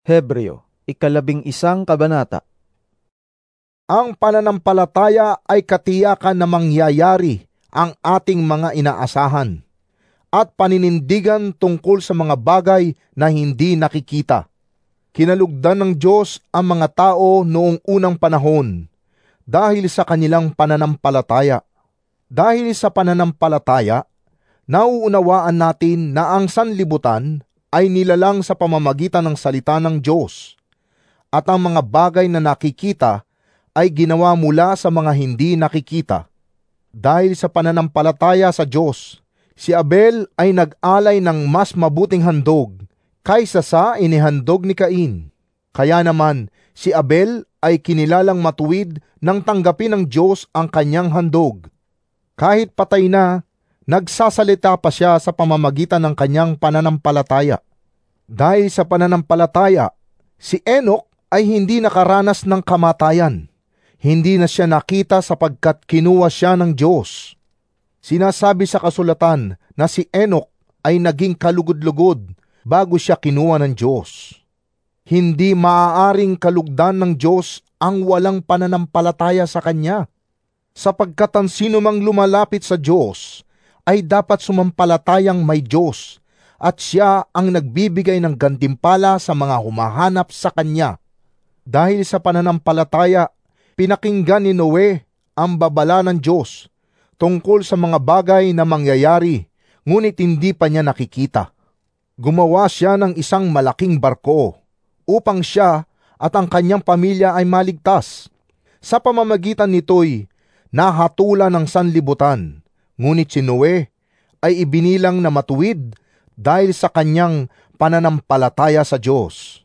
Hebreo, 11 kabanata. Ang pananampalataya ay katiyakan na mangyayari ang ating mga inaasahan at paninindigan tungkol sa mga bagay na hindi nakikita. Kinalugdan ng Diyos ang mga tao noong unang panahon dahil sa kanilang pananampalataya. Dahil sa pananampalataya, nauunawaan natin na ang sanlibutan ay nilalang sa pamamagitan ng salita ng Diyos, at ang mga bagay na nakikita ay ginawa mula sa mga hindi nakikita. Dahil sa pananampalataya sa Diyos, si Abel ay nag-alay ng mas mabuting handog kaysa sa inihandog ni Cain. Kaya naman, si Abel ay kinilalang matuwid nang tanggapin ng Diyos ang kanyang handog. Kahit patay na, nagsasalita pa siya sa pamamagitan ng kanyang pananampalataya. Dahil sa pananampalataya, si Enoch ay hindi nakaranas ng kamatayan. Hindi na siya nakita sapagkat kinuha siya ng Diyos. Sinasabi sa kasulatan na si Enoch ay naging kalugod-lugod bago siya kinuha ng Diyos. Hindi maaaring kalugdan ng Diyos ang walang pananampalataya sa Kanya, sapagkat ang sino mang lumalapit sa Diyos ay dapat sumampalatayang may Diyos at siya ang nagbibigay ng gantimpala sa mga humahanap sa Kanya. Dahil sa pananampalataya, pinakinggan ni Noe ang babala ng Diyos tungkol sa mga bagay na mangyayari, ngunit hindi pa niya nakikita. Gumawa siya ng isang malaking barko upang siya at ang kanyang pamilya ay maligtas. Sa pamamagitan nito'y nahatulan ng sanlibutan, ngunit si Noe ay ibinilang na matuwid dahil sa kanyang pananampalataya sa Diyos.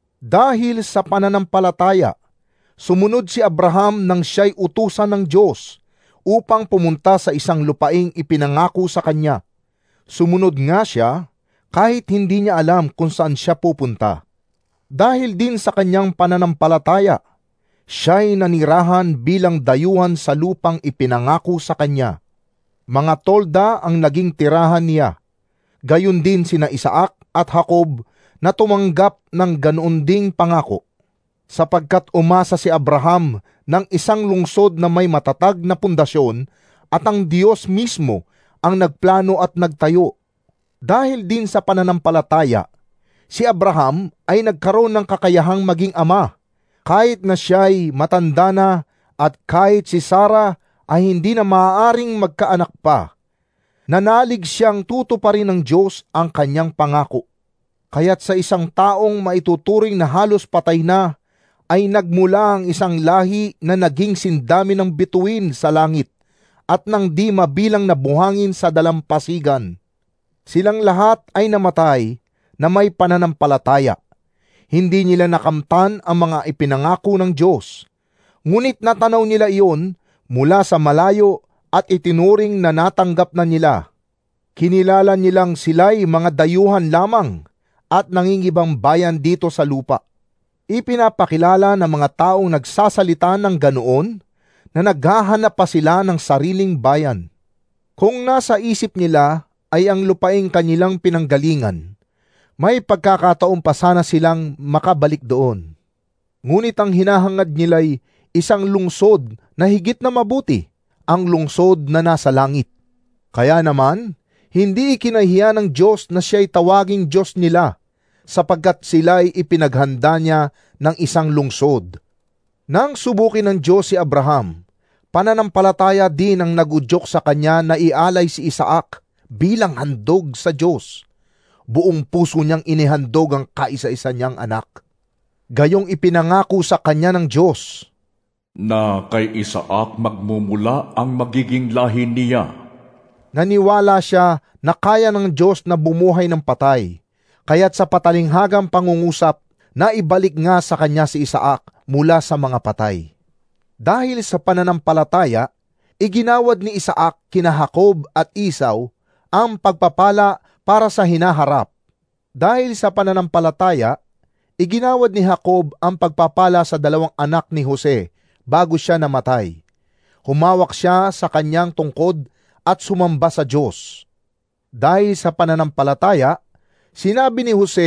Dahil sa pananampalataya, sumunod si Abraham nang siya'y utusan ng Diyos upang pumunta sa isang lupaing ipinangako sa kanya. Sumunod nga siya kahit hindi niya alam kung saan siya pupunta. Dahil din sa kanyang pananampalataya, siya'y nanirahan bilang dayuhan sa lupang ipinangako sa kanya. Mga tolda ang naging tirahan niya. Gayon din sina Isaac at Jacob na tumanggap ng ganoon ding pangako. Sapagkat umasa si Abraham ng isang lungsod na may matatag na pundasyon at ang Diyos mismo ang nagplano at nagtayo. Dahil din sa pananampalataya, si Abraham ay nagkaroon ng kakayahang maging ama, kahit na siya'y matanda na at kahit si Sarah ay hindi na maaaring magkaanak pa. Nanalig siyang tutuparin ng Diyos ang kanyang pangako. Kaya't sa isang taong maituturing na halos patay na, ay nagmula ang isang lahi na naging sindami ng bituin sa langit at nang di mabilang na buhangin sa dalampasigan. Silang lahat ay namatay na may pananampalataya. Hindi nila nakamtan ang mga ipinangako ng Diyos, ngunit natanaw nila iyon mula sa malayo at itinuring na natanggap na nila. Kinilala nilang sila'y mga dayuhan lamang at nangingibang bayan dito sa lupa. Ipinapakilala ng mga taong nagsasalita ng ganoon na naghahanap pa sila ng sariling bayan. Kung nasa isip nila ay ang lupaing kanilang pinanggalingan, may pagkakataon pa sana silang makabalik doon. Ngunit ang hinahangad nila'y isang lungsod na higit na mabuti, ang lungsod na nasa langit. Kaya naman, hindi ikinahiya ng Diyos na siya'y tawaging Diyos nila, sapagkat sila'y ipinaghanda niya ng isang lungsod. Nang subukin ng Diyos si Abraham, pananampalataya din ang nagudyok sa kanya na ialay si Isaac bilang handog sa Diyos. Buong puso niyang inihandog ang kaisa-isa niyang anak. Gayong ipinangako sa kanya ng Diyos, na kay Isaac magmumula ang magiging lahi niya. Naniwala siya na kaya ng Diyos na bumuhay ng patay, kaya't sa patalinghagang pangungusap, na ibalik nga sa kanya si Isaac mula sa mga patay. Dahil sa pananampalataya, iginawad ni Isaac kina Jacob at Esau ang pagpapala para sa hinaharap. Dahil sa pananampalataya, iginawad ni Jacob ang pagpapala sa 2 anak ni Jose bago siya namatay. Humawak siya sa kanyang tungkod at sumamba sa Diyos. Dahil sa pananampalataya, sinabi ni Jose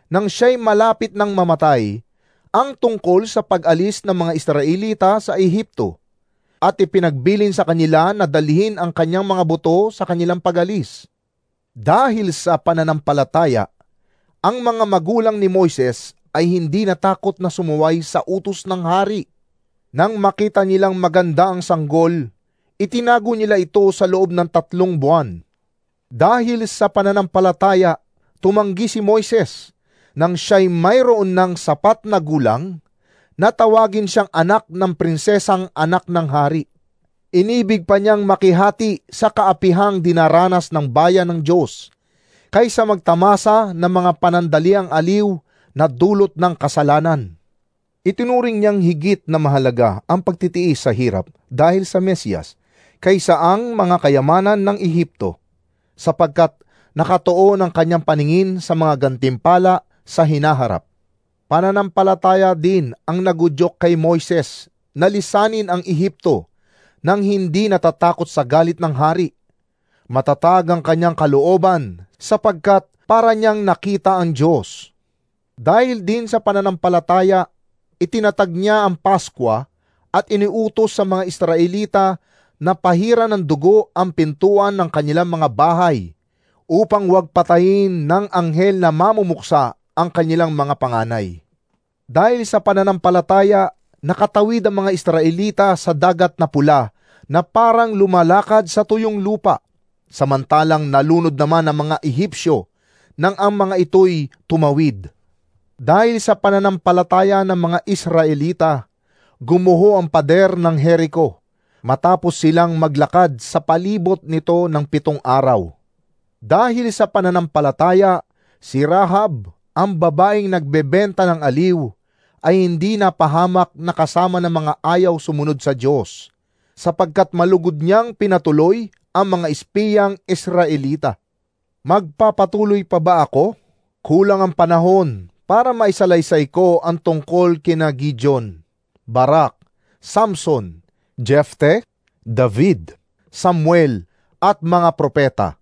nang siya'y malapit ng mamatay, ang tungkol sa pag-alis ng mga Israelita sa Ehipto, at ipinagbilin sa kanila na dalhin ang kanyang mga buto sa kanilang pag-alis. Dahil sa pananampalataya, ang mga magulang ni Moises ay hindi natakot na sumuway sa utos ng hari. Nang makita nilang maganda ang sanggol, itinago nila ito sa loob ng 3 buwan. Dahil sa pananampalataya, tumanggi si Moises nang siya'y mayroon ng sapat na gulang, na tawagin siyang anak ng prinsesang anak ng hari. Inibig pa niyang makihati sa kaapihang dinaranas ng bayan ng Diyos, kaysa magtamasa ng mga panandaliang aliw na dulot ng kasalanan. Itinuring niyang higit na mahalaga ang pagtitiis sa hirap dahil sa Mesiyas, kaysa ang mga kayamanan ng Ehipto, sapagkat nakatuon ang kanyang paningin sa mga gantimpala sa hinaharap. Pananampalataya din ang nagudyok kay Moises na lisanin ang Ehipto nang hindi natatakot sa galit ng hari. Matatag ang kanyang kalooban sapagkat para niyang nakita ang Diyos. Dahil din sa pananampalataya, itinatag niya ang Paskwa at iniutos sa mga Israelita na pahiran ng dugo ang pintuan ng kanilang mga bahay upang huwag patayin ng anghel na mamumuksa ang kanilang mga panganay. Dahil sa pananampalataya, nakatawid ang mga Israelita sa dagat na pula na parang lumalakad sa tuyong lupa, samantalang nalunod naman ang mga Ehipsyo nang ang mga ito'y tumawid. Dahil sa pananampalataya ng mga Israelita, gumuho ang pader ng Jericho, matapos silang maglakad sa palibot nito ng 7 araw. Dahil sa pananampalataya, si Rahab, ang babaeng nagbebenta ng aliw, ay hindi napahamak na kasama ng mga ayaw sumunod sa Diyos, sapagkat malugod niyang pinatuloy ang mga espiyang Israelita. Magpapatuloy pa ba ako? Kulang ang panahon para maisalaysay ko ang tungkol kina Gideon, Barak, Samson, Jefte, David, Samuel, at mga propeta.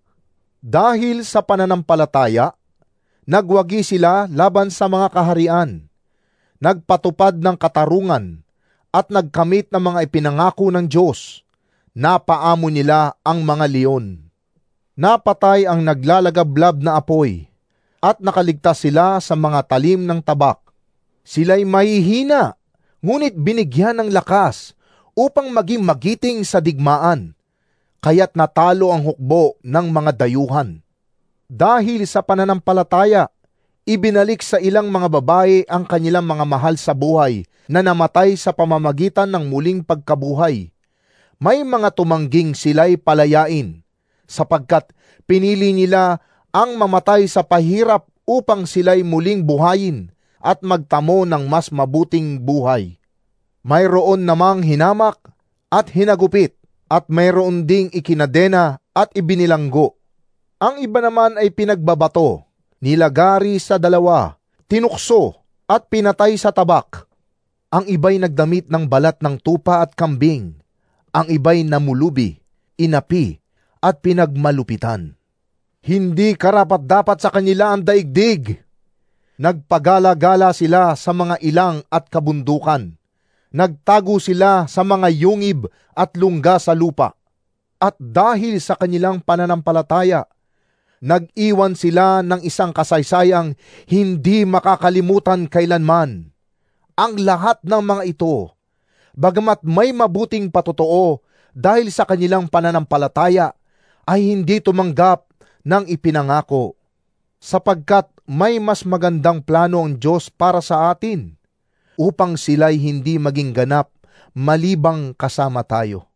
Dahil sa pananampalataya, nagwagi sila laban sa mga kaharian, nagpatupad ng katarungan, at nagkamit ng mga ipinangako ng Diyos. Napaamo nila ang mga leon. Napatay ang naglalagablab na apoy, at nakaligtas sila sa mga talim ng tabak. Sila'y mahihina, ngunit binigyan ng lakas upang maging magiting sa digmaan, kaya't natalo ang hukbo ng mga dayuhan. Dahil sa pananampalataya, ibinalik sa ilang mga babae ang kanilang mga mahal sa buhay na namatay sa pamamagitan ng muling pagkabuhay. May mga tumangging sila'y palayain, sapagkat pinili nila ang mamatay sa pahirap upang sila'y muling buhayin at magtamo ng mas mabuting buhay. Mayroon namang hinamak at hinagupit, at mayroon ding ikinadena at ibinilanggo. Ang iba naman ay pinagbabato, nilagari sa 2, tinukso at pinatay sa tabak. Ang iba'y nagdamit ng balat ng tupa at kambing. Ang iba'y namulubi, inapi, at pinagmalupitan. Hindi karapat-dapat sa kanila ang daigdig. Nagpagala-gala sila sa mga ilang at kabundukan. Nagtago sila sa mga yungib at lungga sa lupa. At dahil sa kanilang pananampalataya, nag-iwan sila ng isang kasaysayang hindi makakalimutan kailanman. Ang lahat ng mga ito, bagamat may mabuting patotoo dahil sa kanilang pananampalataya, ay hindi tumanggap ng ipinangako, sapagkat may mas magandang plano ang Diyos para sa atin, upang sila'y hindi maging ganap malibang kasama tayo.